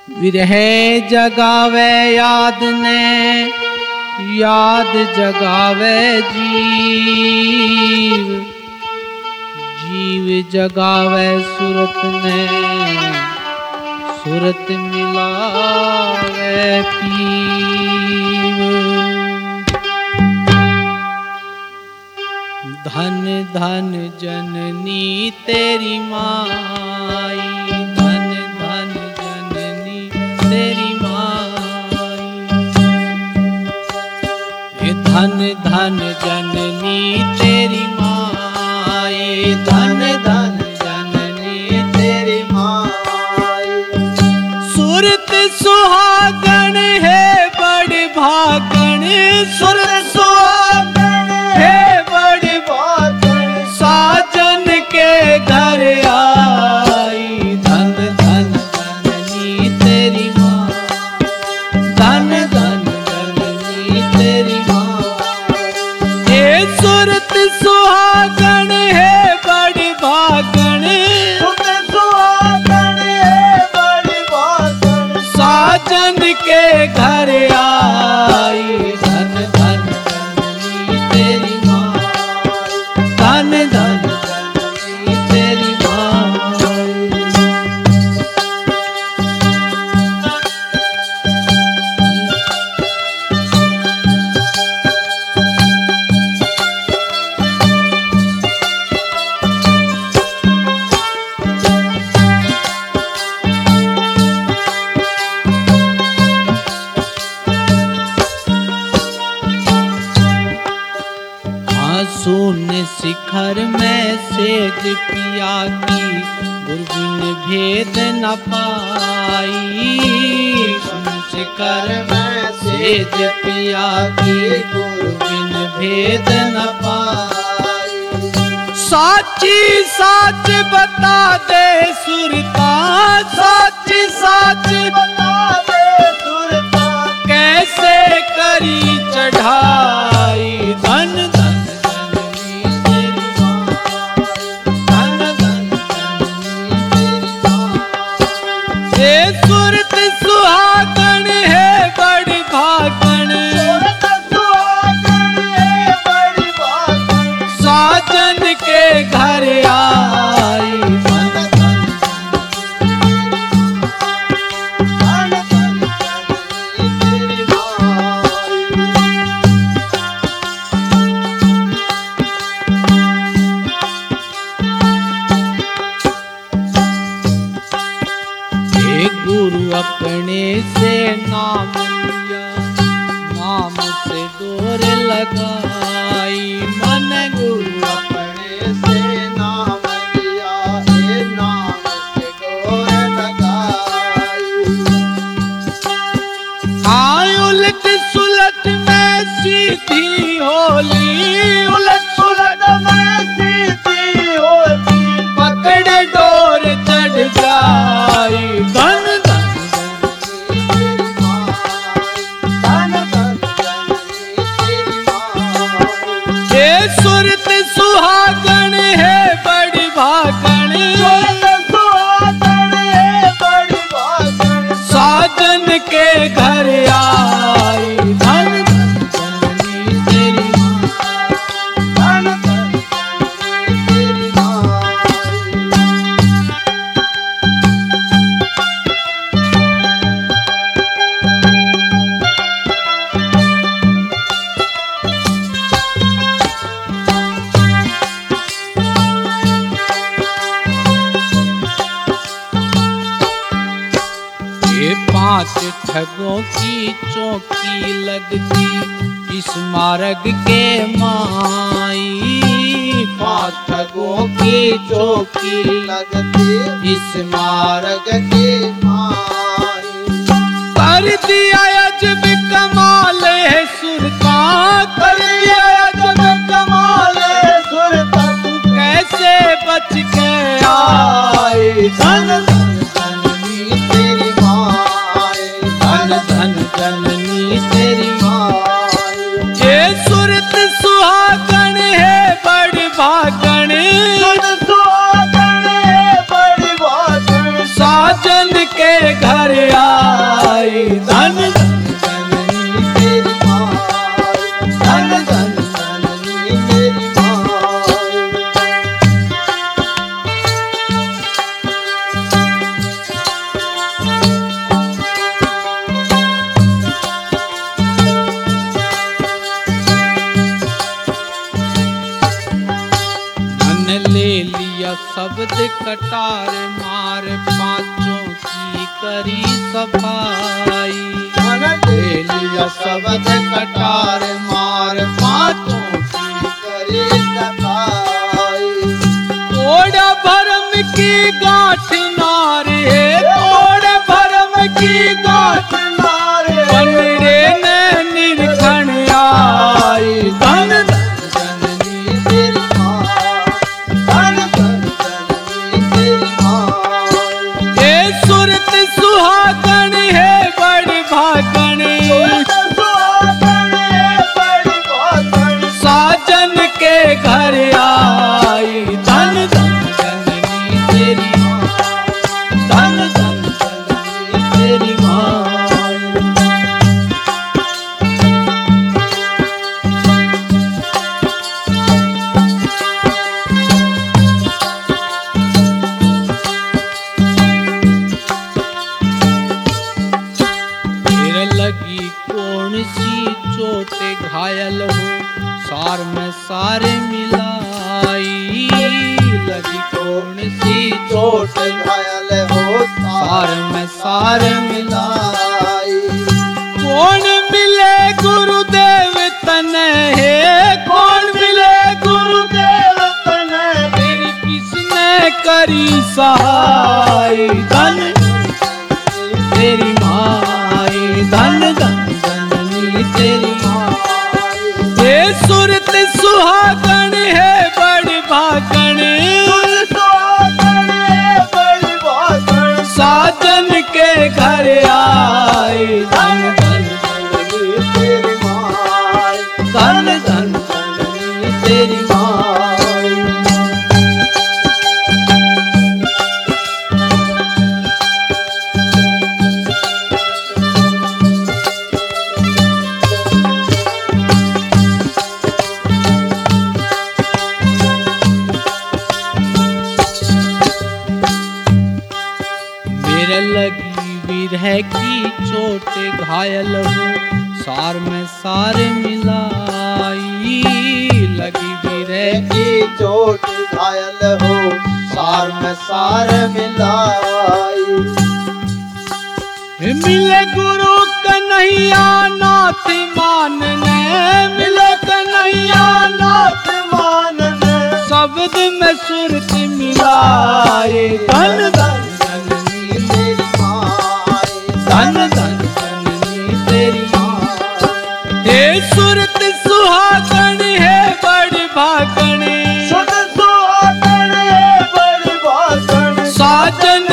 विरह जगावे याद ने, याद जगावे जीव, जीव जगावे सुरत ने, सुरत मिलावे पीव। धन धन जननी तेरी माई, धन धन जननी तेरी माई, धन धन जननी तेरी माई, धन धन जननी तेरी माई। सुरत सुहागन है बड़ भागन, सुरत सुहागन है बड़ भागन, साजन के घर आई। धन धन जननी तेरी माँ, धन धन जननी तेरी माँ। ये सुरत सुहागन है बड़ भागन, सुरत सुहागन है बड़ भागन, साजन के घर आई। धन धन जननी तेरी माँ, धन धन जननी तेरी माँ। सुन शिखर में सेज पिया की, गुरबिन भेद न पाई। सुन शिखर में सेज पिया की, गुरबिन भेद न पाई। साची साच बता दे सुरता, साची साच बता दे सुरता, कैसे करी चढ़ाई। धन धन सुरत सुहागन है बड़ भागन, सुरत सुहागन है बड़ भागन, साजन के घर आई। धन धन तेरी माई। गुरु अपने से नाम लिया, नाम से डोर लगाई। मन गुरु अपने से नाम लिया, नाम से डोर लगाई। हाँ उलट सुलट में सीधी होली, उलट सुलट में सीधी होली, पकड़ डोर चढ़ जाई। धन सुरत सुहागन है बड़ भागन, सुरत सुहागन है बड़ भागन, साजन के घर आई। धन धन जननी तेरी माँ, धन धन जननी तेरी पांच ठगों की चौकी लगती इस मार्ग के माई। पांच ठगों की चौकी लगती इस मार्ग के माई। कर दिया अजब कमाल है सुरता, कर दिया अजब कमाल है सुरता, तू कैसे बच के आई। धन जननी तेरी माई। ये सुरत सुहागन है बड़ भागन, सुरत सुहागन है बड़ भागन, साजन के घर आ। धन धन जननी तेरी माई, धन धन जननी तेरी माई। ले लिया शब्द कटार मार, पांचों की करी सफाई। ले लिया शब्द कटार मार, पांचों की करी सफाई। तोड़ भरम की गांठ नारे, तोड़ भरम की गांठ नारे, बनरे ने निरखण आई। धन सुहागण है बड़ भागण, साजन के घर आई। धन धन जननी तेरी माई, धन धन जननी तेरी माई। लगी कौन सी चोट घायल हो, सार में सारे मिलाई। लगी कौन सी चोट घायल हो, सार में सारे मिलाई। कौन मिले गुरुदेव तने है, कौन मिले गुरुदेव तने, तेरी किसने करी सहाय। धन तेरी माई, धन धन जननी तेरी माई। ये सुरत सुहागण है बड़ भागण, साजन के घर आई। धन धन जननी तेरी माई, धन धन जननी तेरी माई। लगी विरह की चोट घायल हो, सार में सारे मिलाई। लगी विरह की चोट घायल हो, सार में सारे मिलाई। मिले गुरु कन्हैया नाथ मानने, मिले कन्हैया नाथ मानने, शब्द में सुरत मिलाए। धन धन धन धन जननी तेरी माई। हे सुरत सुहागण है बड़ भागण, सुहागण है बड़ भागण, साजन